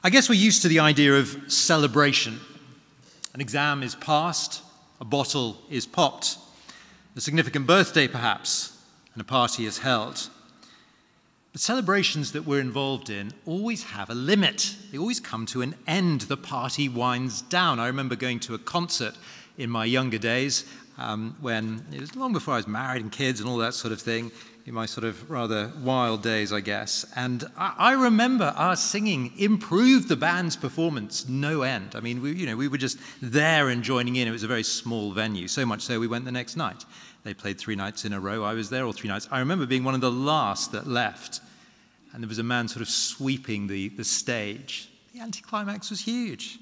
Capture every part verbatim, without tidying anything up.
I guess we're used to the idea of celebration. An exam is passed, a bottle is popped, a significant birthday perhaps, and a party is held. But celebrations that we're involved in always have a limit. They always come to an end. The party winds down. I remember going to a concert in my younger days um, when, it was long before I was married and kids and all that sort of thing, in my sort of rather wild days, I guess. And I, I remember our singing improved the band's performance no end. I mean, we, you know, we were just there and joining in. It was a very small venue, so much so we went the next night. They played three nights in a row. I was there all three nights. I remember being one of the last that left, and there was a man sort of sweeping the, the stage. The anticlimax was huge.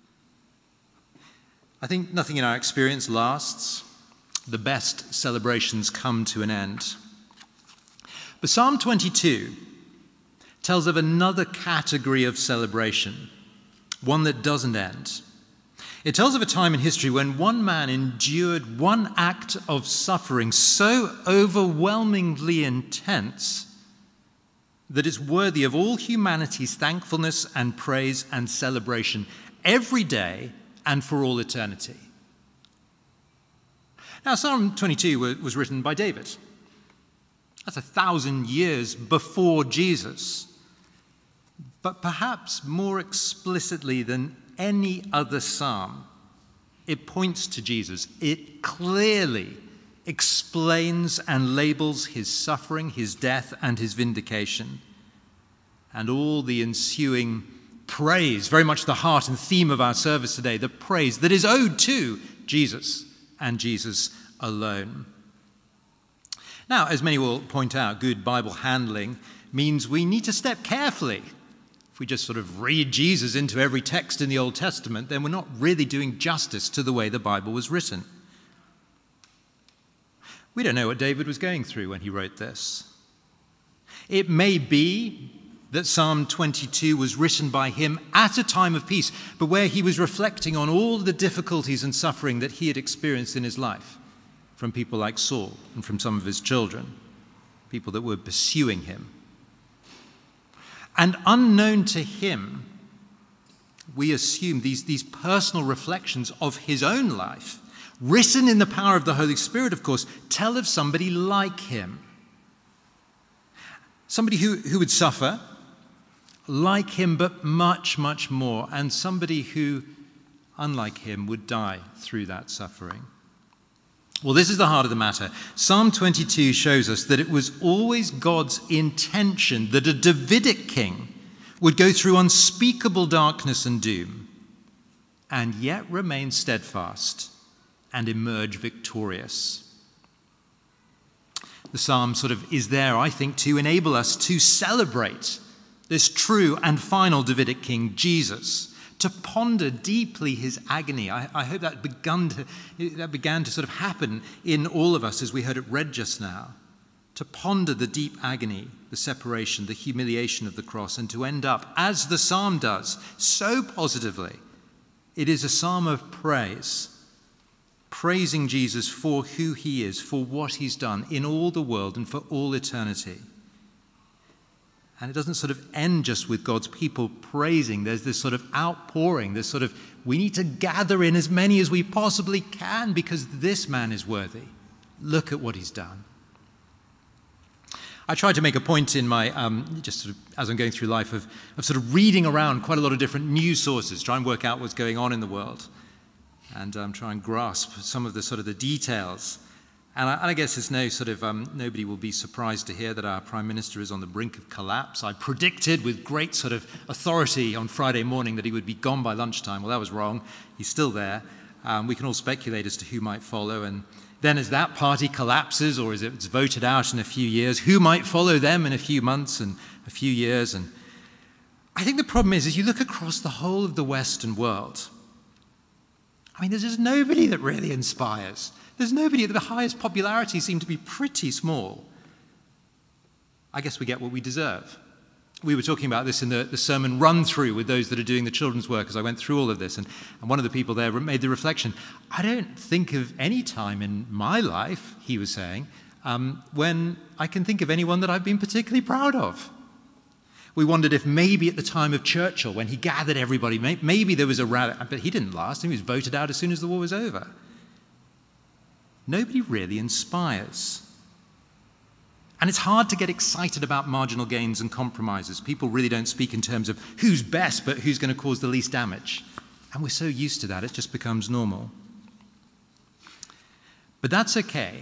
I think nothing in our experience lasts. The best celebrations come to an end. But Psalm twenty-two tells of another category of celebration, one that doesn't end. It tells of a time in history when one man endured one act of suffering so overwhelmingly intense that it's worthy of all humanity's thankfulness and praise and celebration every day and for all eternity. Now, Psalm twenty-two was written by David. That's a thousand years before Jesus. But perhaps more explicitly than any other psalm, it points to Jesus. It clearly explains and labels his suffering, his death, and his vindication, and all the ensuing praise, very much the heart and theme of our service today, the praise that is owed to Jesus and Jesus alone. Now, as many will point out, good Bible handling means we need to step carefully. If we just sort of read Jesus into every text in the Old Testament, then we're not really doing justice to the way the Bible was written. We don't know what David was going through when he wrote this. It may be that Psalm twenty-two was written by him at a time of peace, but where he was reflecting on all the difficulties and suffering that he had experienced in his life, from people like Saul and from some of his children, people that were pursuing him. And unknown to him, we assume these, these personal reflections of his own life, written in the power of the Holy Spirit, of course, tell of somebody like him. Somebody who, who would suffer like him, but much, much more, and somebody who, unlike him, would die through that suffering. Well, this is the heart of the matter. Psalm twenty-two shows us that it was always God's intention that a Davidic king would go through unspeakable darkness and doom, and yet remain steadfast and emerge victorious. The psalm sort of is there, I think, to enable us to celebrate this true and final Davidic king, Jesus, to ponder deeply his agony. I, I hope that begun to, that began to sort of happen in all of us as we heard it read just now. To ponder the deep agony, the separation, the humiliation of the cross, and to end up, as the psalm does, so positively. It is a psalm of praise, praising Jesus for who he is, for what he's done in all the world and for all eternity. And it doesn't sort of end just with God's people praising. There's this sort of outpouring, this sort of, we need to gather in as many as we possibly can because this man is worthy. Look at what he's done. I tried to make a point in my, um, just sort of, as I'm going through life, of, of sort of reading around quite a lot of different news sources, try and work out what's going on in the world, and um, try and grasp some of the sort of the details. And I, and I guess there's no sort of, um, nobody will be surprised to hear that our Prime Minister is on the brink of collapse. I predicted with great sort of authority on Friday morning that he would be gone by lunchtime. Well, that was wrong. He's still there. Um, we can all speculate as to who might follow. And then as that party collapses, or as it's voted out in a few years, who might follow them in a few months and a few years? And I think the problem is, as you look across the whole of the Western world, I mean, there's just nobody that really inspires. There's nobody. The highest popularity seem to be pretty small. I guess we get what we deserve. We were talking about this in the, the sermon run-through with those that are doing the children's work as I went through all of this. And, and one of the people there made the reflection, I don't think of any time in my life, he was saying, um, when I can think of anyone that I've been particularly proud of. We wondered if maybe at the time of Churchill, when he gathered everybody, maybe there was a rally, but he didn't last. He was voted out as soon as the war was over. Nobody really inspires. And it's hard to get excited about marginal gains and compromises. People really don't speak in terms of who's best, but who's going to cause the least damage. And we're so used to that, it just becomes normal. But that's okay.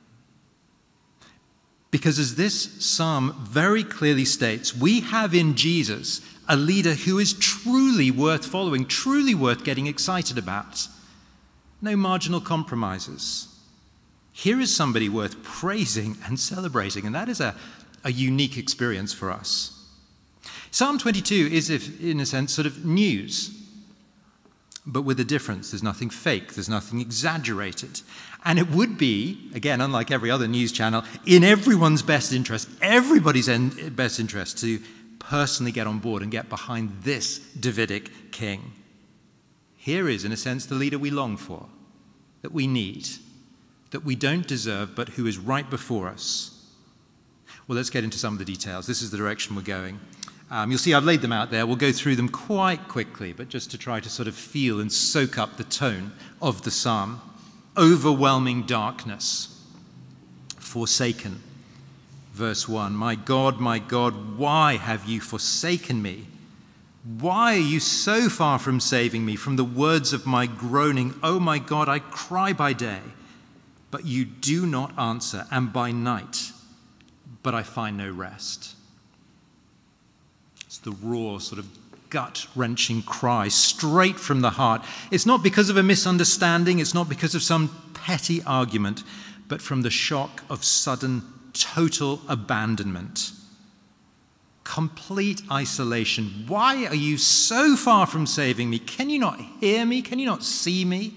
Because as this psalm very clearly states, we have in Jesus a leader who is truly worth following, truly worth getting excited about. No marginal compromises. Here is somebody worth praising and celebrating, and that is a, a unique experience for us. Psalm twenty-two is, if, in a sense, sort of news, but with a difference. There's nothing fake, there's nothing exaggerated. And it would be, again, unlike every other news channel, in everyone's best interest, everybody's best interest, to personally get on board and get behind this Davidic king. Here is, in a sense, the leader we long for, that we need, that we don't deserve, but who is right before us. Well, let's get into some of the details. This is the direction we're going. Um, you'll see I've laid them out there. We'll go through them quite quickly, but just to try to sort of feel and soak up the tone of the psalm. Overwhelming darkness, forsaken. Verse one, my God, my God, why have you forsaken me? Why are you so far from saving me from the words of my groaning? Oh my God, I cry by day, but you do not answer, and by night, but I find no rest. It's the raw, sort of gut-wrenching cry straight from the heart. It's not because of a misunderstanding, it's not because of some petty argument, but from the shock of sudden, total abandonment. Complete isolation. Why are you so far from saving me? Can you not hear me? Can you not see me?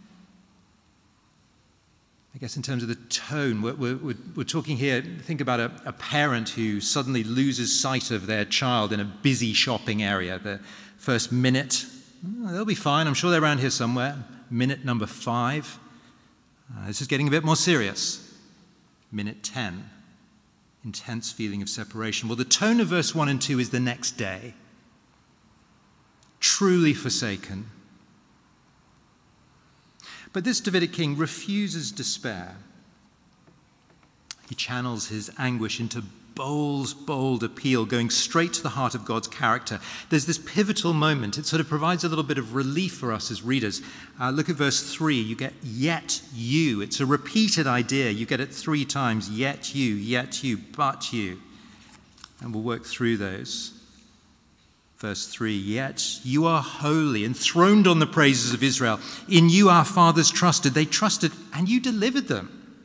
I guess in terms of the tone, we're, we're, we're talking here, think about a, a parent who suddenly loses sight of their child in a busy shopping area. The first minute, oh, they'll be fine. I'm sure they're around here somewhere. Minute number five, uh, this is getting a bit more serious. Minute ten, intense feeling of separation. Well, the tone of verse one and two is the next day. Truly forsaken. But this Davidic king refuses despair. He channels his anguish into bold, bold appeal, going straight to the heart of God's character. There's this pivotal moment. It sort of provides a little bit of relief for us as readers. Uh, look at verse three. You get yet you. It's a repeated idea. You get it three times. Yet you, yet you, but you. And we'll work through those. Verse three, yet you are holy, enthroned on the praises of Israel. In you our fathers trusted. They trusted, and you delivered them.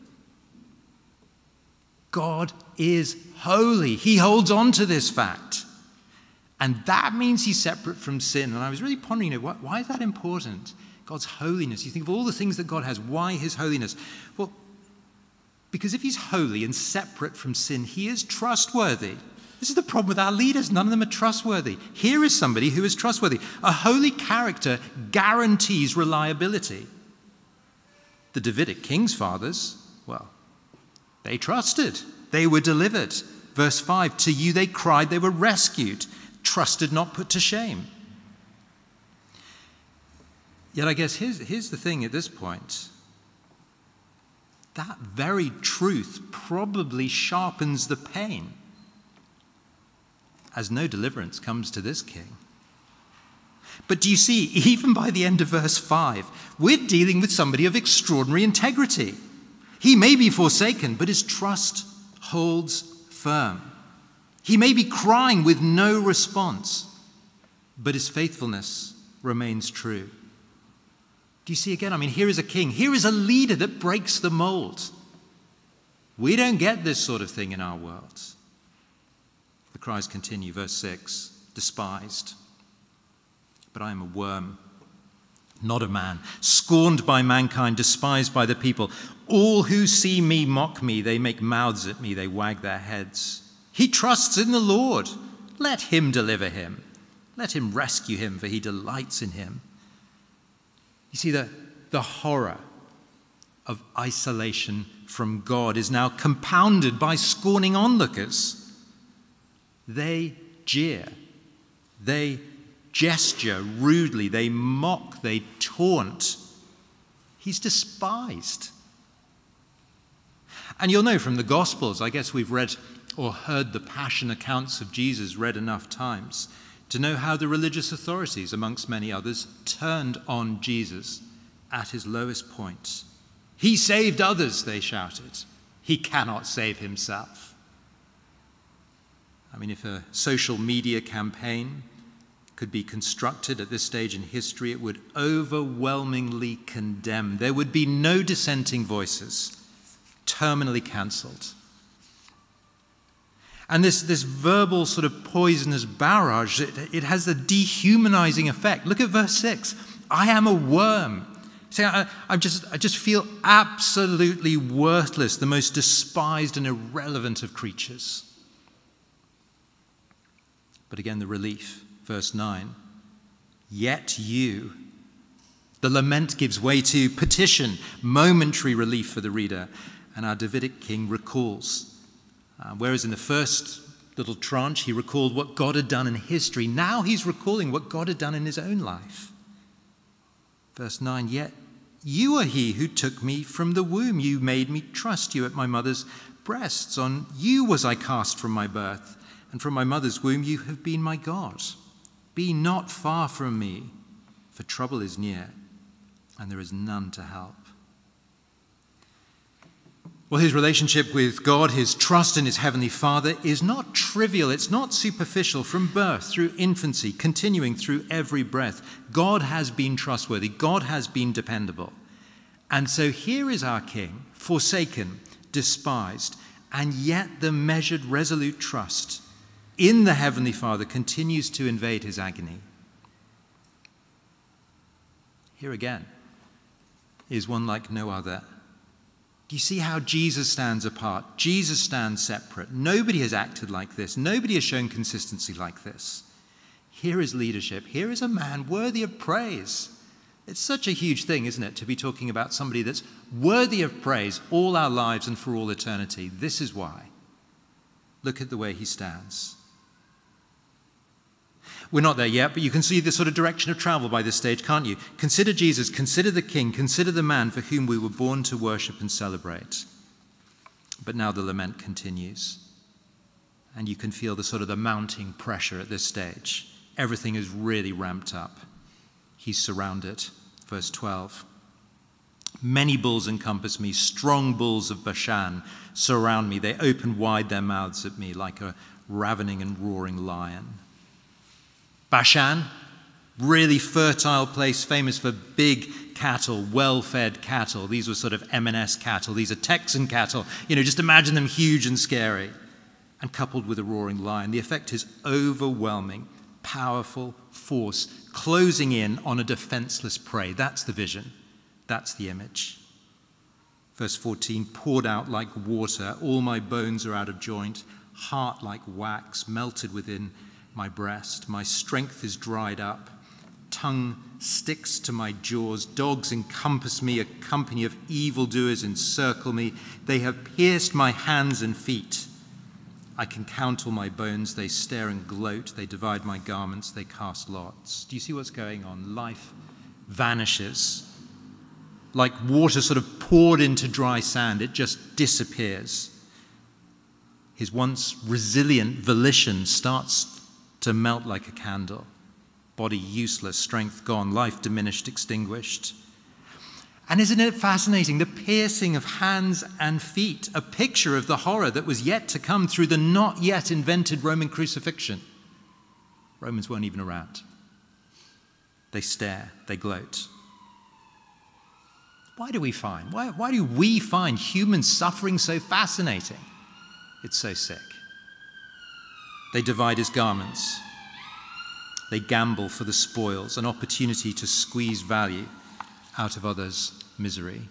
God is holy. He holds on to this fact. And that means he's separate from sin. And I was really pondering, you know, why is that important? God's holiness. You think of all the things that God has. Why his holiness? Well, because if he's holy and separate from sin, he is trustworthy. This is the problem with our leaders. None of them are trustworthy. Here is somebody who is trustworthy. A holy character guarantees reliability. The Davidic king's fathers, well, they trusted. They were delivered. Verse five, to you they cried, they were rescued. Trusted, not put to shame. Yet I guess here's, here's the thing at this point. That very truth probably sharpens the pain, as no deliverance comes to this king. But do you see, even by the end of verse five, we're dealing with somebody of extraordinary integrity. He may be forsaken, but his trust holds firm. He may be crying with no response, but his faithfulness remains true. Do you see again? I mean, here is a king. Here is a leader that breaks the mold. We don't get this sort of thing in our world. The cries continue, verse six, despised. But I am a worm, not a man, scorned by mankind, despised by the people. All who see me mock me, they make mouths at me, they wag their heads. He trusts in the Lord. Let him deliver him. Let him rescue him, for he delights in him. You see, the, the horror of isolation from God is now compounded by scorning onlookers. They jeer, they gesture rudely, they mock, they taunt. He's despised. And you'll know from the Gospels, I guess we've read or heard the passion accounts of Jesus read enough times to know how the religious authorities, amongst many others, turned on Jesus at his lowest point. He saved others, they shouted. He cannot save himself. I mean, if a social media campaign could be constructed at this stage in history, it would overwhelmingly condemn. There would be no dissenting voices, terminally cancelled. And this, this verbal sort of poisonous barrage, it, it has a dehumanizing effect. Look at verse six. I am a worm. See, I, I, just, I just feel absolutely worthless, the most despised and irrelevant of creatures. But again, the relief. Verse nine. Yet you. The lament gives way to petition, momentary relief for the reader. And our Davidic king recalls. Uh, whereas in the first little tranche, he recalled what God had done in history. Now he's recalling what God had done in his own life. Verse nine, yet you are he who took me from the womb. You made me trust you at my mother's breasts. On you was I cast from my birth, and from my mother's womb you have been my God. Be not far from me, for trouble is near, and there is none to help. Well, his relationship with God, his trust in his heavenly Father is not trivial. It's not superficial. From birth, through infancy, continuing through every breath, God has been trustworthy. God has been dependable. And so here is our King, forsaken, despised, and yet the measured, resolute trust in the heavenly Father continues to invade his agony. Here again is one like no other. Do you see how Jesus stands apart? Jesus stands separate. Nobody has acted like this. Nobody has shown consistency like this. Here is leadership. Here is a man worthy of praise. It's such a huge thing, isn't it, to be talking about somebody that's worthy of praise all our lives and for all eternity. This is why. Look at the way he stands. We're not there yet, but you can see the sort of direction of travel by this stage, can't you? Consider Jesus, consider the King, consider the man for whom we were born to worship and celebrate. But now the lament continues. And you can feel the sort of the mounting pressure at this stage. Everything is really ramped up. He's surrounded. Verse twelve. Many bulls encompass me, strong bulls of Bashan surround me. They open wide their mouths at me like a ravening and roaring lion. Bashan, really fertile place, famous for big cattle, well-fed cattle. These were sort of M and S cattle. These are Texan cattle. You know, just imagine them huge and scary. And coupled with a roaring lion, the effect is overwhelming, powerful force, closing in on a defenseless prey. That's the vision. That's the image. Verse fourteen, poured out like water, all my bones are out of joint, heart like wax, melted within my breast. My strength is dried up. Tongue sticks to my jaws. Dogs encompass me. A company of evildoers encircle me. They have pierced my hands and feet. I can count all my bones. They stare and gloat. They divide my garments. They cast lots. Do you see what's going on? Life vanishes. Like water sort of poured into dry sand. It just disappears. His once resilient volition starts to melt like a candle. Body useless, strength gone, life diminished, extinguished. And isn't it fascinating? The piercing of hands and feet, a picture of the horror that was yet to come through the not yet invented Roman crucifixion. Romans weren't even around. They stare, they gloat. Why do we find, why, why do we find human suffering so fascinating? It's so sick. They divide his garments. They gamble for the spoils, an opportunity to squeeze value out of others' misery.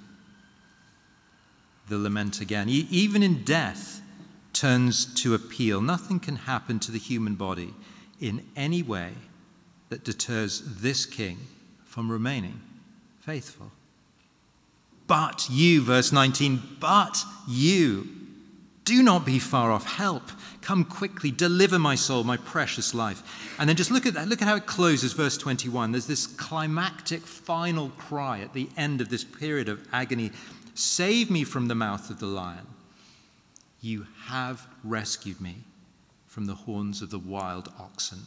The lament again, e- even in death, turns to appeal. Nothing can happen to the human body in any way that deters this king from remaining faithful. But you, verse nineteen, but you, Do not be far off. Help. Come quickly. Deliver my soul, my precious life. And then just look at that. Look at how it closes, verse twenty-one. There's this climactic final cry at the end of this period of agony. Save me from the mouth of the lion. You have rescued me from the horns of the wild oxen.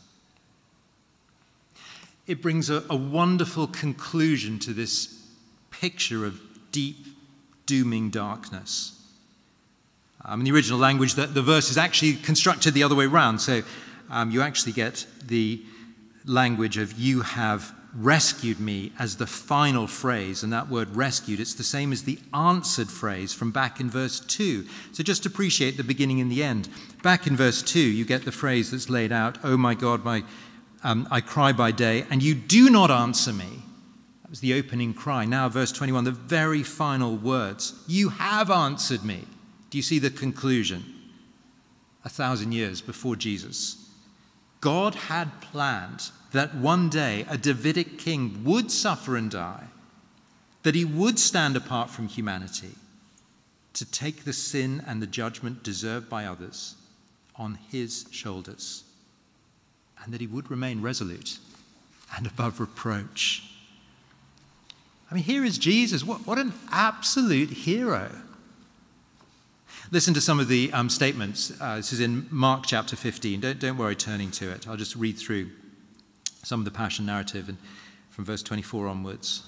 It brings a, a wonderful conclusion to this picture of deep, dooming darkness. Um, in the original language, the, the verse is actually constructed the other way around. So um, you actually get the language of you have rescued me as the final phrase. And that word rescued, it's the same as the answered phrase from back in verse two. So just appreciate the beginning and the end. Back in verse two, you get the phrase that's laid out, oh my God, my, um, I cry by day, and you do not answer me. That was the opening cry. Now verse twenty-one, the very final words, you have answered me. Do you see the conclusion? A thousand years before Jesus, God had planned that one day a Davidic king would suffer and die, that he would stand apart from humanity to take the sin and the judgment deserved by others on his shoulders, and that he would remain resolute and above reproach. I mean, here is Jesus. What, what an absolute hero. Listen to some of the um, statements. Uh, this is in Mark chapter fifteen. Don't, don't worry turning to it. I'll just read through some of the Passion narrative and from verse twenty-four onwards.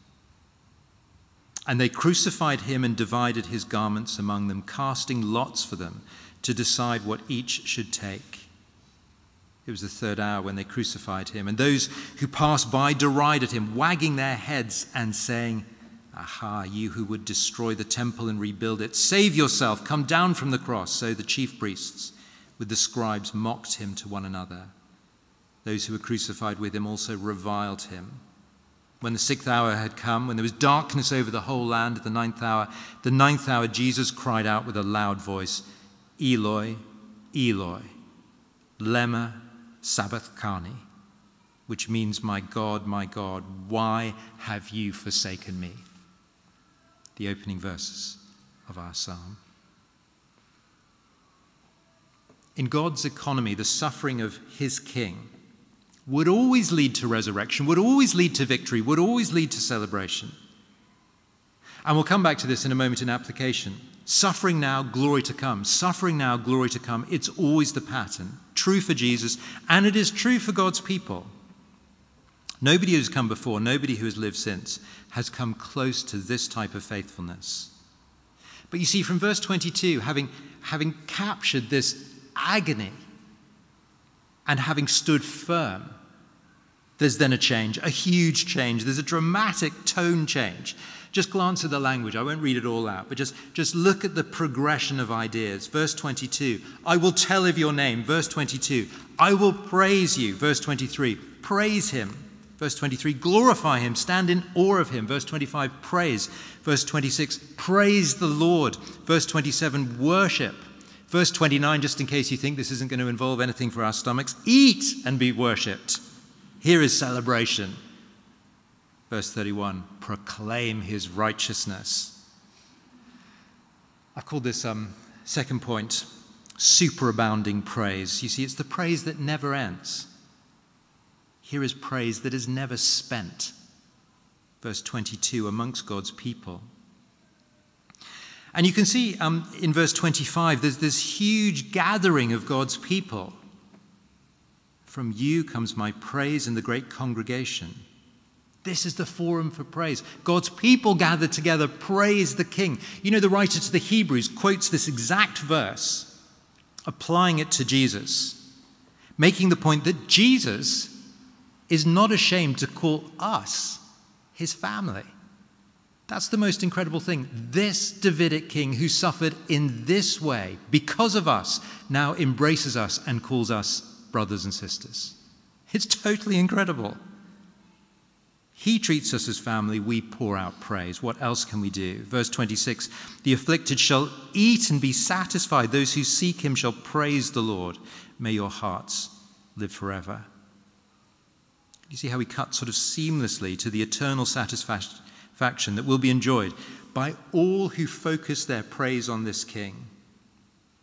And they crucified him and divided his garments among them, casting lots for them to decide what each should take. It was the third hour when they crucified him. And those who passed by derided him, wagging their heads and saying, aha, you who would destroy the temple and rebuild it, save yourself, come down from the cross. So the chief priests with the scribes mocked him to one another. Those who were crucified with him also reviled him. When the sixth hour had come, when there was darkness over the whole land at the ninth hour, the ninth hour Jesus cried out with a loud voice, Eloi, Eloi, lema sabachthani, which means, my God, my God, why have you forsaken me? The opening verses of our psalm. In God's economy, the suffering of his king would always lead to resurrection, would always lead to victory, would always lead to celebration. And we'll come back to this in a moment in application. Suffering now, glory to come. Suffering now, glory to come. It's always the pattern. True for Jesus, and it is true for God's people. Nobody who's come before, nobody who has lived since, has come close to this type of faithfulness. But you see, from verse twenty-two, having, having captured this agony and having stood firm, there's then a change, a huge change. There's a dramatic tone change. Just glance at the language. I won't read it all out, but just, just look at the progression of ideas. Verse twenty-two, I will tell of your name. Verse twenty-two, I will praise you. Verse twenty-three, praise him. Verse twenty-three, glorify him, stand in awe of him. Verse twenty-five, praise. Verse twenty-six, praise the Lord. Verse twenty-seven, worship. Verse twenty-nine, just in case you think this isn't going to involve anything for our stomachs, eat and be worshipped. Here is celebration. Verse thirty-one, proclaim his righteousness. I've called this um, second point, superabounding praise. You see, it's the praise that never ends. Here is praise that is never spent. Verse twenty-two, amongst God's people. And you can see um, in verse twenty-five, there's this huge gathering of God's people. From you comes my praise in the great congregation. This is the forum for praise. God's people gathered together, praise the King. You know, the writer to the Hebrews quotes this exact verse, applying it to Jesus, making the point that Jesus is not ashamed to call us his family. That's the most incredible thing. This Davidic king who suffered in this way because of us now embraces us and calls us brothers and sisters. It's totally incredible. He treats us as family, we pour out praise. What else can we do? Verse twenty-six, the afflicted shall eat and be satisfied. Those who seek him shall praise the Lord. May your hearts live forever. You see how we cut sort of seamlessly to the eternal satisfaction that will be enjoyed by all who focus their praise on this King.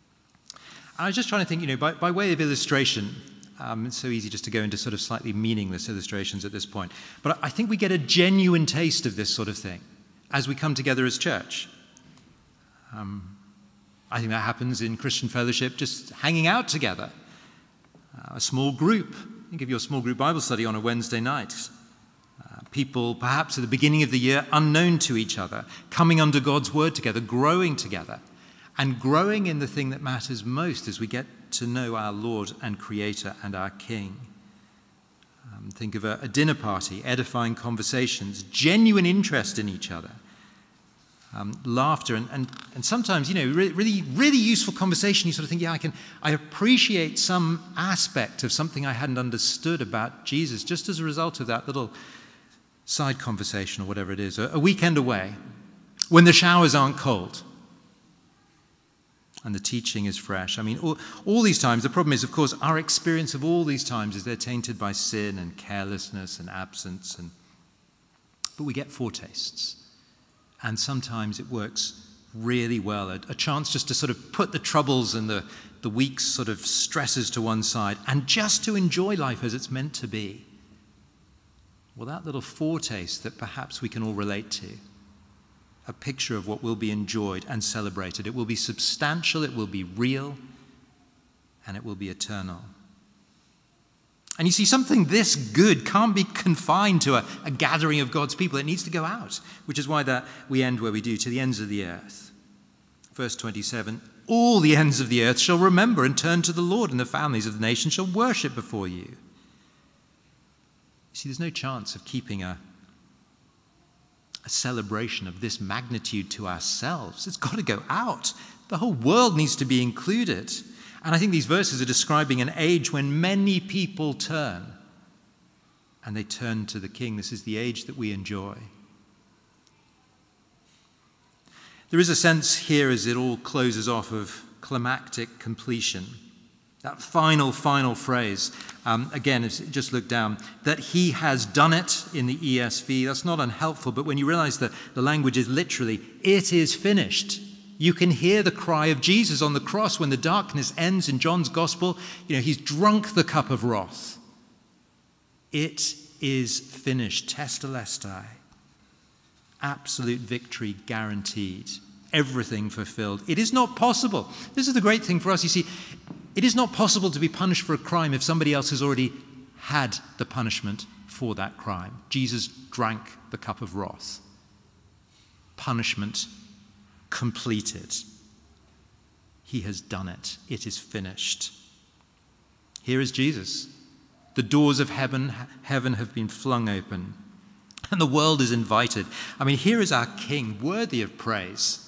And I was just trying to think, you know, by, by way of illustration, um, it's so easy just to go into sort of slightly meaningless illustrations at this point, but I think we get a genuine taste of this sort of thing as we come together as church. Um, I think that happens in Christian fellowship, just hanging out together. Uh, a small group. Think of your small group Bible study on a Wednesday night. Uh, people, perhaps at the beginning of the year, unknown to each other, coming under God's word together, growing together, and growing in the thing that matters most as we get to know our Lord and Creator and our King. Um, think of a, a dinner party, edifying conversations, genuine interest in each other. Um, laughter and, and, and sometimes, you know, really, really, really useful conversation. You sort of think, yeah, I can, I appreciate some aspect of something I hadn't understood about Jesus just as a result of that little side conversation or whatever it is. A, a weekend away when the showers aren't cold and the teaching is fresh. I mean, all, all these times, the problem is, of course, our experience of all these times is they're tainted by sin and carelessness and absence. And, but we get foretastes. And sometimes it works really well, a, a chance just to sort of put the troubles and the, the week's sort of stresses to one side and just to enjoy life as it's meant to be. Well, that little foretaste that perhaps we can all relate to, a picture of what will be enjoyed and celebrated. It will be substantial, it will be real, and it will be eternal. And you see, something this good can't be confined to a, a gathering of God's people. It needs to go out, which is why that we end where we do, to the ends of the earth. Verse twenty-seven, all the ends of the earth shall remember and turn to the Lord, and the families of the nations shall worship before you. You see, there's no chance of keeping a, a celebration of this magnitude to ourselves. It's got to go out. The whole world needs to be included. And I think these verses are describing an age when many people turn, and they turn to the King. This is the age that we enjoy. There is a sense here as it all closes off of climactic completion. That final, final phrase, um, again, just look down, that he has done it in the E S V. That's not unhelpful, but when you realize that the language is literally, it is finished. You can hear the cry of Jesus on the cross when the darkness ends in John's gospel. You know, he's drunk the cup of wrath. It is finished. Testelestai. Absolute victory guaranteed. Everything fulfilled. It is not possible. This is the great thing for us. You see, it is not possible to be punished for a crime if somebody else has already had the punishment for that crime. Jesus drank the cup of wrath. Punishment completed. He has done it. It is finished. Here is Jesus. The doors of heaven, heaven have been flung open, and the world is invited. I mean, here is our King, worthy of praise.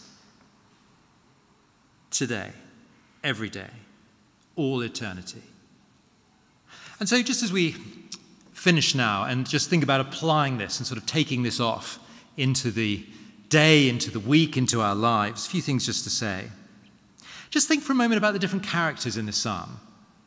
Today, every day, all eternity. And so just as we finish now and just think about applying this and sort of taking this off into the day, into the week, into our lives, a few things just to say. Just think for a moment about the different characters in this psalm.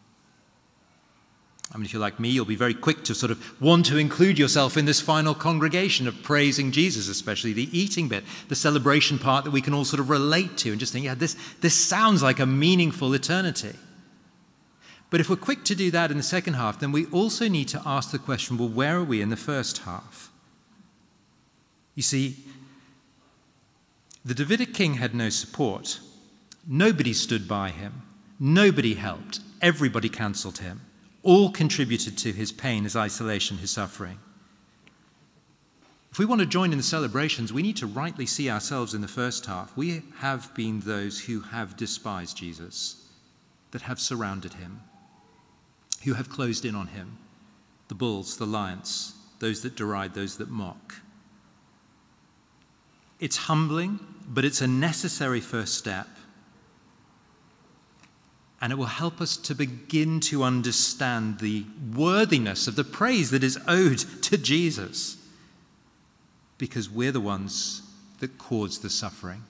I mean, if you're like me, you'll be very quick to sort of want to include yourself in this final congregation of praising Jesus, especially the eating bit, the celebration part that we can all sort of relate to and just think, yeah, this, this sounds like a meaningful eternity. But if we're quick to do that in the second half, then we also need to ask the question, well, where are we in the first half? You see, the Davidic king had no support. Nobody stood by him. Nobody helped. Everybody cancelled him. All contributed to his pain, his isolation, his suffering. If we want to join in the celebrations, we need to rightly see ourselves in the first half. We have been those who have despised Jesus, that have surrounded him, who have closed in on him, the bulls, the lions, those that deride, those that mock. It's humbling, but it's a necessary first step. And it will help us to begin to understand the worthiness of the praise that is owed to Jesus, because we're the ones that caused the suffering.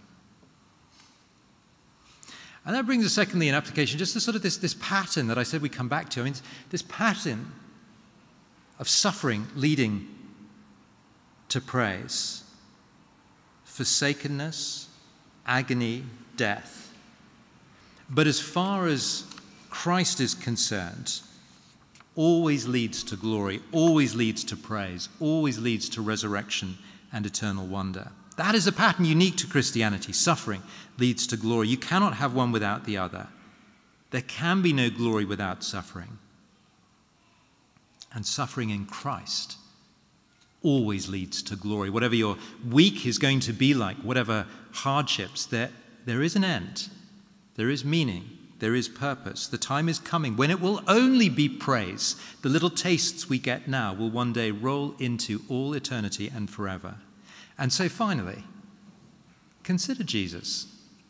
And that brings us, secondly, in application, just to sort of this, this pattern that I said we come back to. I mean, this pattern of suffering leading to praise. Forsakenness, agony, death. But as far as Christ is concerned, always leads to glory, always leads to praise, always leads to resurrection and eternal wonder. That is a pattern unique to Christianity. Suffering leads to glory. You cannot have one without the other. There can be no glory without suffering. And suffering in Christ always leads to glory. Whatever your week is going to be like, whatever hardships, there, there is an end. There is meaning. There is purpose. The time is coming when it will only be praise. The little tastes we get now will one day roll into all eternity and forever. And so finally, consider Jesus.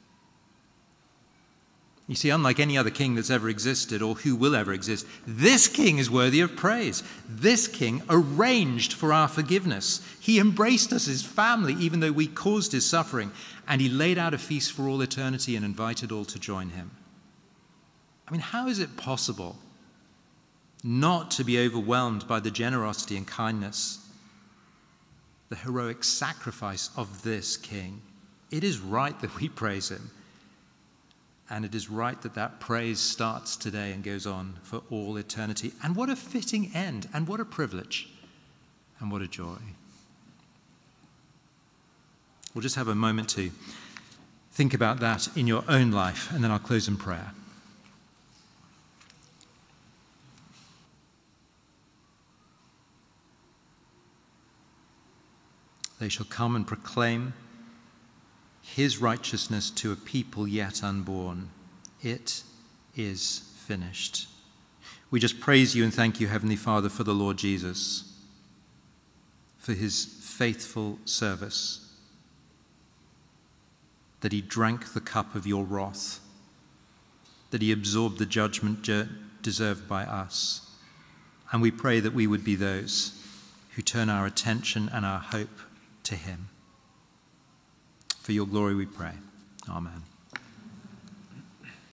You see, unlike any other king that's ever existed or who will ever exist, this king is worthy of praise. This king arranged for our forgiveness. He embraced us as family, even though we caused his suffering, and he laid out a feast for all eternity and invited all to join him. I mean, how is it possible not to be overwhelmed by the generosity and kindness, the heroic sacrifice of this king? It is right that we praise him. And it is right that that praise starts today and goes on for all eternity. And what a fitting end, and what a privilege, and what a joy. We'll just have a moment to think about that in your own life, and then I'll close in prayer. They shall come and proclaim his righteousness to a people yet unborn. It is finished. We just praise you and thank you, Heavenly Father, for the Lord Jesus, for his faithful service, that he drank the cup of your wrath, that he absorbed the judgment deserved by us. And we pray that we would be those who turn our attention and our hope to him. For your glory we pray. Amen.